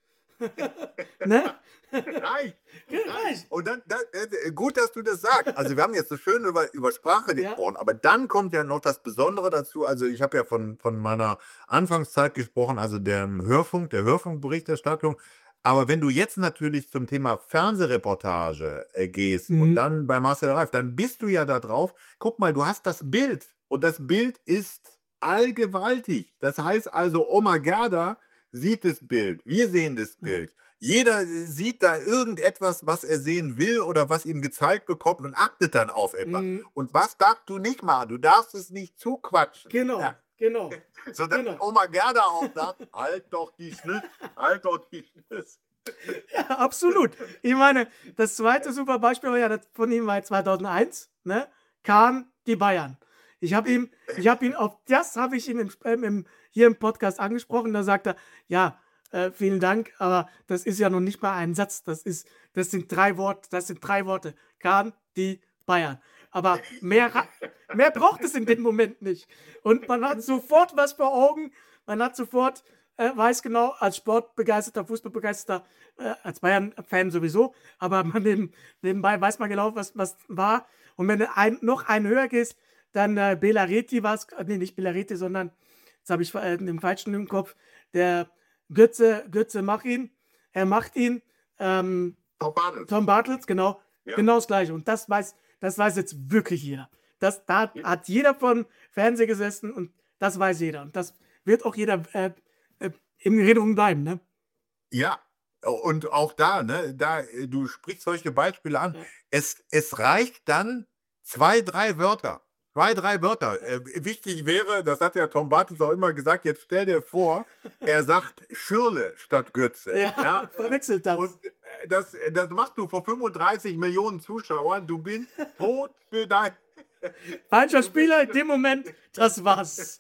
Ne? Reicht, reicht. Reicht. Und dann da äh, gut, dass du das sagst. Also, wir haben jetzt so schön über über Sprache Ja. gesprochen, aber dann kommt ja noch das Besondere dazu. Also, ich habe ja von von meiner Anfangszeit gesprochen, also dem Hörfunk der Hörfunkberichterstattung. Aber wenn du jetzt natürlich zum Thema Fernsehreportage, äh, gehst und Mhm. dann bei Marcel Reif, dann bist du ja da drauf. Guck mal, du hast das Bild und das Bild ist allgewaltig. Das heißt also, Oma Gerda sieht das Bild, wir sehen das Ja. Bild. Jeder sieht da irgendetwas, was er sehen will oder was ihm gezeigt bekommt und achtet dann auf etwas. Mhm. Und was darfst du nicht machen? Du darfst es nicht zuquatschen. Genau, Ja. genau, Sodass genau. Oma Gerda auch sagt: „Halt doch die Schnüss, halt doch die Schnüss.“ Ja, absolut. Ich meine, das zweite super Beispiel war ja das von ihm war ja zweitausendeins, ne? Kahn, die Bayern. Ich habe ihm ich habe ihn auf das habe ich ihn im ähm, im hier im Podcast angesprochen, da sagt er: „Ja, äh, vielen Dank, aber das ist ja noch nicht mal ein Satz. Das ist das sind drei Wort das sind drei Worte. Kahn, die Bayern.“ Aber mehr ra mehr braucht es in dem Moment nicht. Und man hat sofort was vor Augen. Man hat sofort äh, weiß genau, als sportbegeisterter, fußballbegeisterter, äh, als Bayern-Fan sowieso, aber man neben, nebenbei weiß man genau, was, was war. Und wenn du ein, noch einen höher gehst, dann äh, Bela Reti war es, nee, nicht Bela Reti, sondern, jetzt habe ich äh, den falschen im Kopf, der Götze, Götze macht ihn, er macht ihn, ähm, Frau Bartels. Tom Bartels, genau, Ja. genau das Gleiche. Und das weiß, das weiß jetzt wirklich jeder. Das, da hat jeder von Fernseh gesessen und das weiß jeder. Und das wird auch jeder äh, äh, in Erinnerung bleiben, ne? Ja, und auch da, ne, da äh, du sprichst solche Beispiele an. Ja. Es es reicht dann zwei, drei Wörter. zwei, drei Wörter. Äh, wichtig wäre, das hat ja Tom Bartels auch immer gesagt, jetzt stell dir vor, er sagt Schirle statt Götze. Ja, Ja, verwechselt das. und, äh, das das machst du vor fünfunddreißig Millionen Zuschauern. Du bist tot für dein Falscher Spieler in dem Moment, das war's.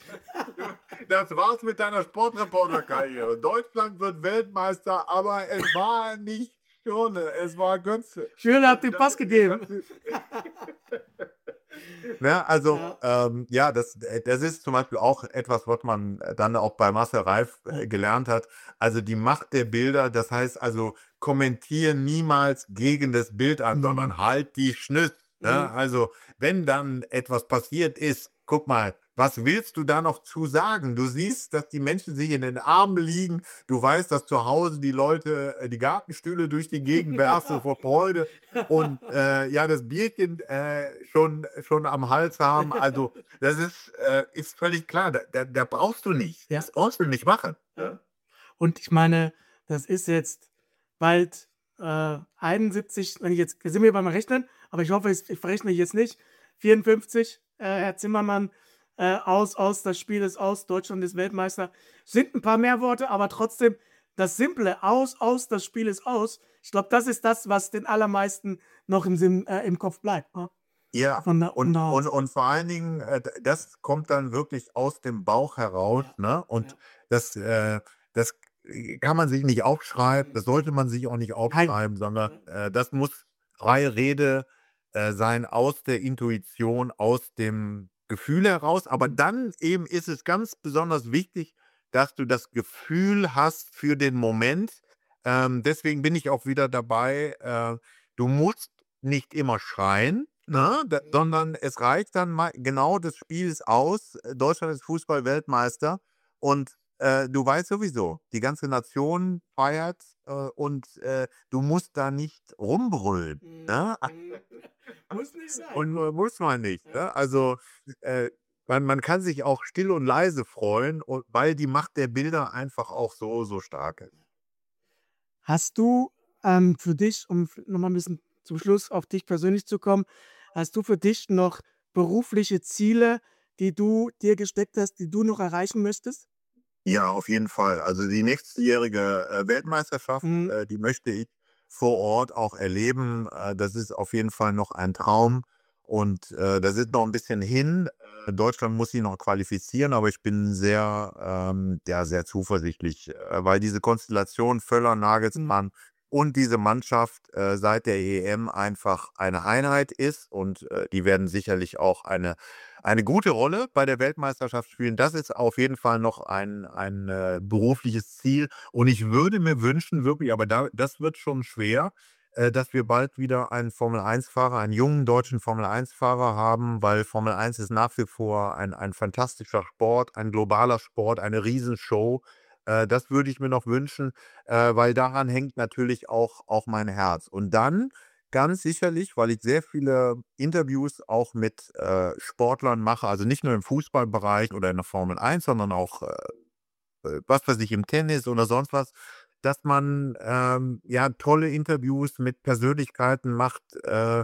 Das war's mit deiner Sportreporterkarriere. Deutschland wird Weltmeister, aber es war nicht Schirle, es war Götze. Schöne hat den Pass gegeben. Ne, also, Ja. ähm, ja, das äh, das ist zum Beispiel auch etwas, was man, äh, dann auch bei Marcel Reif, Ja. äh, gelernt hat. Also, die Macht der Bilder, das heißt also, kommentiere niemals gegen das Bild an, Mhm. sondern halt die Schnüss, ne? Mhm. Also, wenn dann etwas passiert ist, guck mal, was willst du da noch zu sagen? Du siehst, dass die Menschen sich in den Armen liegen. Du weißt, dass zu Hause die Leute, äh, die Gartenstühle durch die Gegend werfen vor Freude und, äh, ja, das Bierchen, äh, schon schon am Hals haben. Also, das ist äh, ist völlig klar. Da da da brauchst du nicht. Ja. Das brauchst du nicht machen, Ja. ne? Und ich meine, das ist jetzt bald, äh, einundsiebzig, wenn ich jetzt sind wir beim Rechnen, aber ich hoffe, es ich verrechne jetzt nicht. vierundfünfzig, äh, Herr Zimmermann, äh, aus, aus, das Spiel ist aus, Deutschland ist Weltmeister. Sind ein paar mehr Worte, aber trotzdem das Simple, aus, aus, das Spiel ist aus. Ich glaube, das ist das, was den allermeisten noch im Sinn äh, im Kopf bleibt, ne? Ja, Von der von und der und Haut. und vor allen Dingen, äh, d das kommt dann wirklich aus dem Bauch heraus, Ja, ne? Und ja. das äh, das äh, kann man sich nicht aufschreiben, das sollte man sich auch nicht Nein. aufschreiben, sondern, Ja. äh, das muss freie Rede, äh, sein aus der Intuition, aus dem Gefühl heraus. Aber Mhm. dann eben ist es ganz besonders wichtig, dass du das Gefühl hast für den Moment. Ähm, deswegen bin ich auch wieder dabei, äh, du musst nicht immer schreien, ne, da sondern es reicht dann mal genau, das Spiel ist aus, äh, Deutschland ist Fußball-Weltmeister und, äh, du weißt sowieso, die ganze Nation feiert, äh, und, äh, du musst da nicht rumbrüllen, Mhm. ne? Mhm. Muss nicht sein. Und, äh, muss man nicht, Ja. ne? Also, äh, man man kann sich auch still und leise freuen, und weil die Macht der Bilder einfach auch so, so stark ist. Hast du, ähm, für dich, um f noch mal 'n bisschen zum Schluss auf dich persönlich zu kommen, hast du für dich noch berufliche Ziele, die du dir gesteckt hast, die du noch erreichen möchtest? Ja, auf jeden Fall. Also, die nächstjährige, äh, Weltmeisterschaft, Mhm. äh, die möchte ich vor Ort auch erleben. Äh, das ist auf jeden Fall noch ein Traum und, äh, das ist noch ein bisschen hin. Äh, Deutschland muss sich noch qualifizieren, aber ich bin sehr, ähm, ja, sehr zuversichtlich, äh, weil diese Konstellation Völler, Mhm. Nagelsmann und diese Mannschaft, äh, seit der E M einfach eine Einheit ist, und, äh, die werden sicherlich auch eine eine gute Rolle bei der Weltmeisterschaft spielen. Das ist auf jeden Fall noch ein ein, äh, berufliches Ziel. Und ich würde mir wünschen, wirklich, aber da das wird schon schwer, äh, dass wir bald wieder einen Formel-eins-Fahrer, einen jungen deutschen Formel-eins-Fahrer haben, weil Formel eins ist nach wie vor ein ein fantastischer Sport, ein globaler Sport, eine Riesenshow. Äh, das würde ich mir noch wünschen, äh, weil daran hängt natürlich auch auch mein Herz. Und dann ganz sicherlich, weil ich sehr viele Interviews auch mit, äh, Sportlern mache, also nicht nur im Fußballbereich oder in der Formel eins, sondern auch, äh, äh, was weiß ich, im Tennis oder sonst was, dass man, ähm, ja, tolle Interviews mit Persönlichkeiten macht, äh,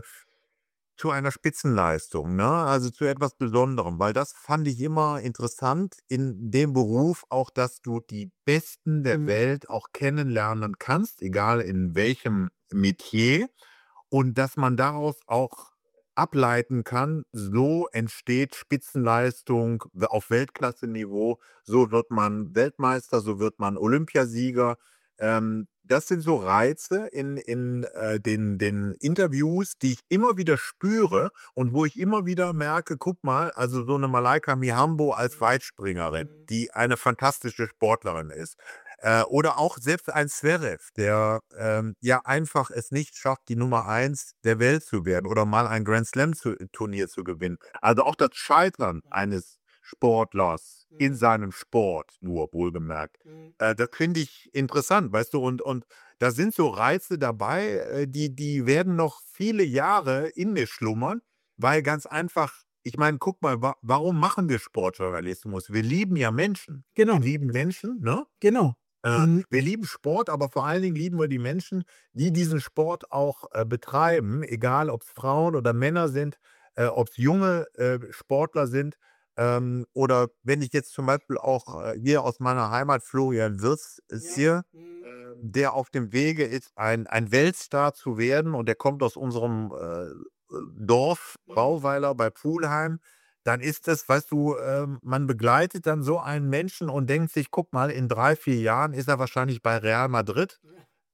zu einer Spitzenleistung, ne? Also zu etwas Besonderem, weil das fand ich immer interessant in dem Beruf auch, dass du die Besten der Mhm. Welt auch kennenlernen kannst, egal in welchem Metier. Und dass man daraus auch ableiten kann, so entsteht Spitzenleistung w auf Weltklasseniveau, so wird man Weltmeister, so wird man Olympiasieger. Ähm, das sind so Reize in in, äh, den den Interviews, die ich immer wieder spüre und wo ich immer wieder merke: „Guck mal, also so eine Malaika Mihambo als Weitspringerin, Mhm. die eine fantastische Sportlerin ist.“ Äh, oder auch selbst ein Zverev, der, ähm, ja einfach es nicht schafft, die Nummer eins der Welt zu werden oder mal ein Grand-Slam-Turnier zu gewinnen. Also, auch das Scheitern eines Sportlers in Mhm. seinem Sport, nur wohlgemerkt, Mhm. äh, das finde ich interessant, weißt du? Und und da sind so Reize dabei, äh, die die werden noch viele Jahre in mir schlummern, weil ganz einfach, ich meine, guck mal, wa warum machen wir Sportjournalismus? Wir lieben ja Menschen. Wir Genau, lieben Menschen, ne? genau. Äh, Mhm. wir lieben Sport, aber vor allen Dingen lieben wir die Menschen, die diesen Sport auch, äh, betreiben, egal ob's Frauen oder Männer sind, äh, ob's junge, äh, Sportler sind. Ähm, oder wenn ich jetzt zum Beispiel auch, äh, hier aus meiner Heimat Florian Wirtz Ja. sehe, Mhm. äh, der auf dem Wege ist, ein ein Weltstar zu werden, und der kommt aus unserem, äh, äh, Dorf Mhm. Brauweiler bei Pulheim, dann ist das, weißt du, ähm, man begleitet dann so einen Menschen und denkt sich: „Guck mal, in drei vier Jahren ist er wahrscheinlich bei Real Madrid.“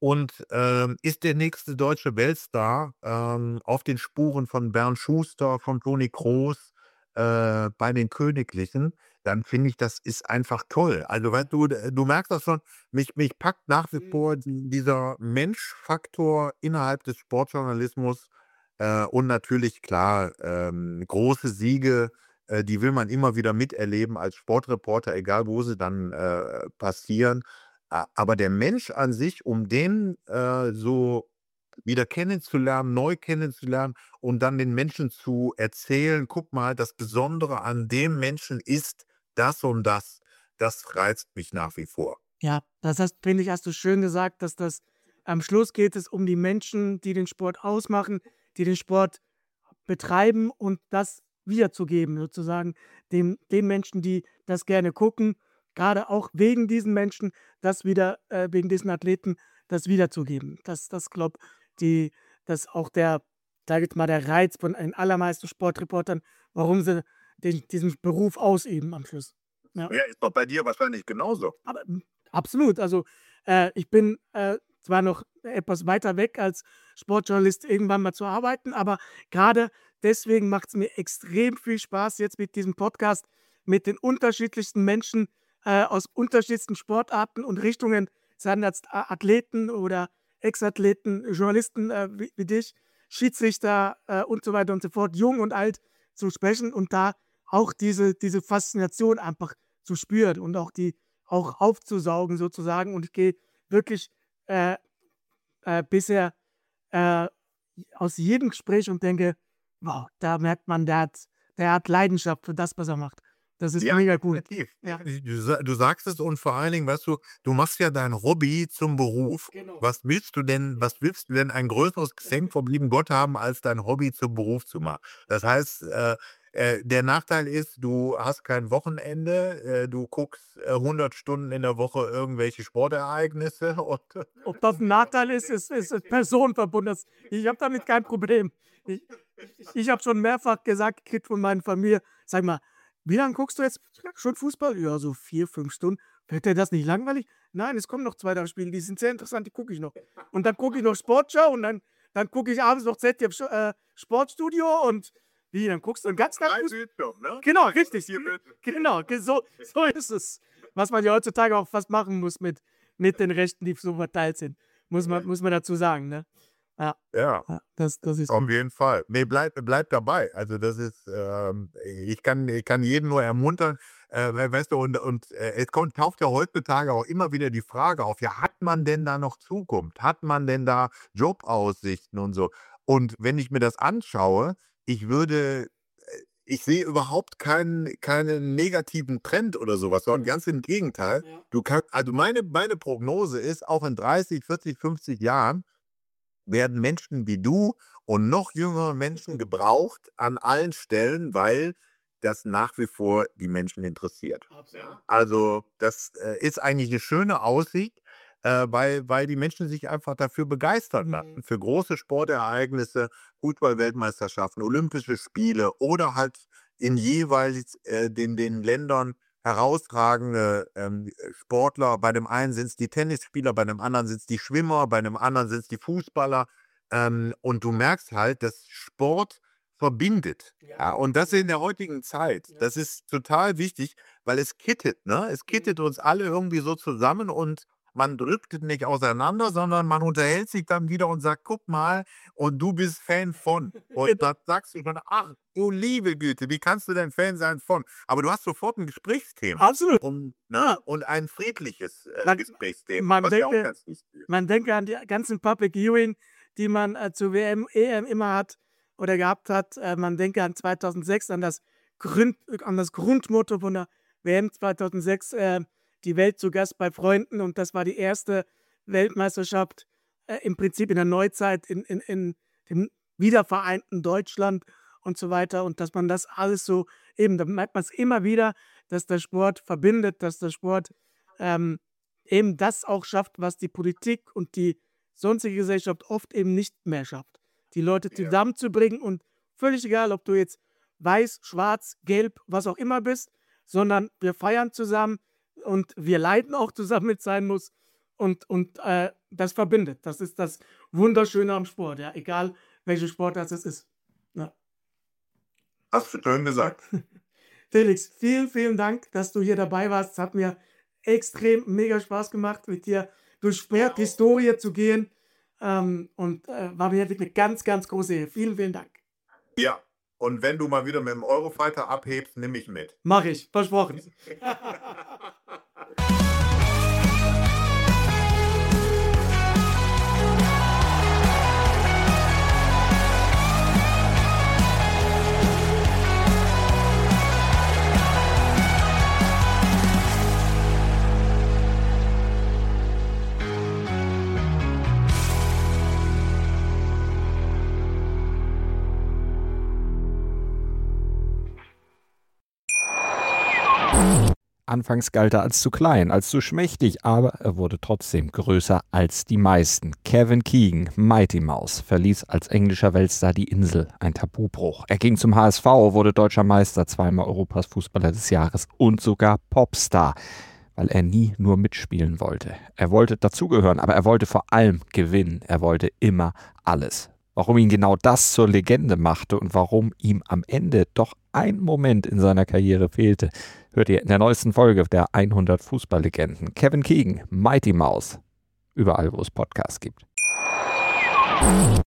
und ähm, ist der nächste deutsche Weltstar ähm, auf den Spuren von Bernd Schuster, von Toni Kroos äh, bei den Königlichen, dann finde ich, das ist einfach toll. Also, weißt du, d du merkst das schon, mich mich packt nach wie Mhm. vor die dieser Menschfaktor innerhalb des Sportjournalismus, äh, und natürlich klar, ähm, große Siege, äh, die will man immer wieder miterleben als Sportreporter, egal wo sie dann äh, passieren. A aber der Mensch an sich, um den äh, so wieder kennenzulernen, neu kennenzulernen und dann den Menschen zu erzählen: „Guck mal, das Besondere an dem Menschen ist das und das.“ Das reizt mich nach wie vor. Ja, das hast finde ich, hast du schön gesagt, dass das am Schluss geht es um die Menschen, die den Sport ausmachen, die den Sport betreiben und das wiederzugeben sozusagen dem den Menschen, die das gerne gucken, gerade auch wegen diesen Menschen, das wieder äh, wegen diesen Athleten das wiederzugeben. Das das glaube die das auch der sage jetzt mal, der Reiz von den allermeisten Sportreportern, warum sie den diesen Beruf ausüben am Schluss. Ja. Ja, ist doch bei dir wahrscheinlich genauso. Aber hm, absolut. Also, äh, ich bin, äh, zwar noch etwas weiter weg als Sportjournalist irgendwann mal zu arbeiten, aber gerade deswegen macht es mir extrem viel Spaß jetzt mit diesem Podcast, mit den unterschiedlichsten Menschen, äh, aus unterschiedlichsten Sportarten und Richtungen, seien das A Athleten oder Ex-Athleten, Journalisten, äh, wie wie dich, Schiedsrichter, äh, und so weiter und so fort, jung und alt zu sprechen und da auch diese diese Faszination einfach zu spüren und auch die auch aufzusaugen sozusagen. Und ich gehe wirklich äh, äh, bisher äh, aus jedem Gespräch und denke: „Wow, da merkt man, der hat der hat Leidenschaft für das, was er macht.“ Das ist Ja, mega cool. definitiv. Ja, Du sa du sagst es und vor allen Dingen, weißt du, du machst ja dein Hobby zum Beruf. genau. Was willst du denn was willst du denn ein größeres Geschenk vom lieben Gott haben, als dein Hobby zum Beruf zu machen? Das heißt, äh, äh, der Nachteil ist, du hast kein Wochenende, äh, du guckst, äh, hundert Stunden in der Woche irgendwelche Sportereignisse und Ob das 'n Nachteil ist, ist ist ist personenverbunden. Das ich habe damit kein Problem. Ich ich ich habe schon mehrfach gesagt gekriegt von meiner Familie: „Sag mal, wie lange guckst du jetzt schon Fußball?“ „Ja, so vier, fünf Stunden.“ „Wird dir das nicht langweilig?“ „Nein, es kommen noch zwei, drei Spiele, die sind sehr interessant, die gucke ich noch.“ Und dann gucke ich noch Sportschau und dann dann gucke ich abends noch Z D F Sch äh, Sportstudio und wie, dann guckst du den ganzen Tag drei Fuß Bildschirme, ne? genau, drei oder richtig. vier Bildschirme. Genau, ge so so ist es. Was man ja heutzutage auch fast machen muss mit mit den Rechten, die so verteilt sind. Muss man muss man dazu sagen, ne? Ja, Ja. ja, das das ist Auf gut. jeden Fall. Ne, bleib bleib dabei. Also, das ist, ähm ich kann ich kann jeden nur ermuntern, äh, wei weißt du, und und, äh, es kommt taucht ja heutzutage auch immer wieder die Frage auf: „Ja, hat man denn da noch Zukunft? Hat man denn da Jobaussichten und so?“ Und wenn ich mir das anschaue, ich würde ich sehe überhaupt keinen keinen negativen Trend oder sowas, sondern ganz im Gegenteil. Ja. Du kann also, meine meine Prognose ist, auch in dreißig, vierzig, fünfzig Jahren werden Menschen wie du und noch jüngere Menschen gebraucht an allen Stellen, weil das nach wie vor die Menschen interessiert. Absolut. Also, das, äh, ist eigentlich eine schöne Aussicht, äh, weil weil die Menschen sich einfach dafür begeistern Mhm. lassen, für große Sportereignisse, Fußball-Weltmeisterschaften, Olympische Spiele oder halt in jeweils, äh, den den Ländern herausragende, ähm, Sportler. Bei dem einen sind es die Tennisspieler, bei dem anderen sind es die Schwimmer, bei dem anderen sind es die Fußballer. Ähm, und du merkst halt, dass Sport verbindet. Ja. Ja, und das in der heutigen Zeit. Ja. Das ist total wichtig, weil es kittet, ne? Es kittet uns alle irgendwie so zusammen und man driftet nicht auseinander, sondern man unterhält sich dann wieder und sagt: „Guck mal, und du bist Fan von.“ Und Genau. dann sagst du dann: „Ach, du liebe Güte, wie kannst du denn Fan sein von?“ Aber du hast sofort 'n Gesprächsthema Absolut. und Ja. ne, und ein friedliches, äh, Man Gesprächsthema, man was ja auch denke ganz wichtig ist. man denke an die ganzen Public Viewing, die man, äh, zur W M, E M immer hat oder gehabt hat. Äh, man denke an zweitausendsechs, an das Gründ an das Grundmotto von der W M zweitausendsechs, äh, „Die Welt zu Gast bei Freunden“, und das war die erste Weltmeisterschaft, äh, im Prinzip in der Neuzeit in in in dem wiedervereinten Deutschland und so weiter. Und dass man das alles so eben, da merkt man's immer wieder, dass der Sport verbindet, dass der Sport, ähm, eben das auch schafft, was die Politik und die sonstige Gesellschaft oft eben nicht mehr schafft. Die Leute Ja. zusammenzubringen und völlig egal, ob du jetzt weiß, schwarz, gelb, was auch immer bist, sondern wir feiern zusammen und wir leiden auch zusammen, wenn's sein muss. und, und äh, das verbindet. Das ist das Wunderschöne am Sport, ja, egal welche Sportart es ist. Ja. Hast du schön gesagt. Felix, vielen, vielen Dank, dass du hier dabei warst. Es hat mir extrem mega Spaß gemacht, mit dir durch Sporthistorie zu gehen. Ähm, und äh, war mir wirklich eine ganz, ganz große Ehre. Vielen, vielen Dank. Ja, und wenn du mal wieder mit dem Eurofighter abhebst, nimm ich mit. Mach ich, versprochen. Anfangs galt er als zu klein, als zu schmächtig, aber er wurde trotzdem größer als die meisten. Kevin Keegan, Mighty Mouse, verließ als englischer Weltstar die Insel, ein Tabubruch. Er ging zum H S V, wurde deutscher Meister, zweimal Europas Fußballer des Jahres und sogar Popstar, weil er nie nur mitspielen wollte. Er wollte dazugehören, aber er wollte vor allem gewinnen. Er wollte immer alles. Warum ihn genau das zur Legende machte und warum ihm am Ende doch ein Moment in seiner Karriere fehlte, hört ihr in der neuesten Folge der hundert Fußballlegenden. Kevin Keegan, Mighty Mouse, überall wo es Podcasts gibt.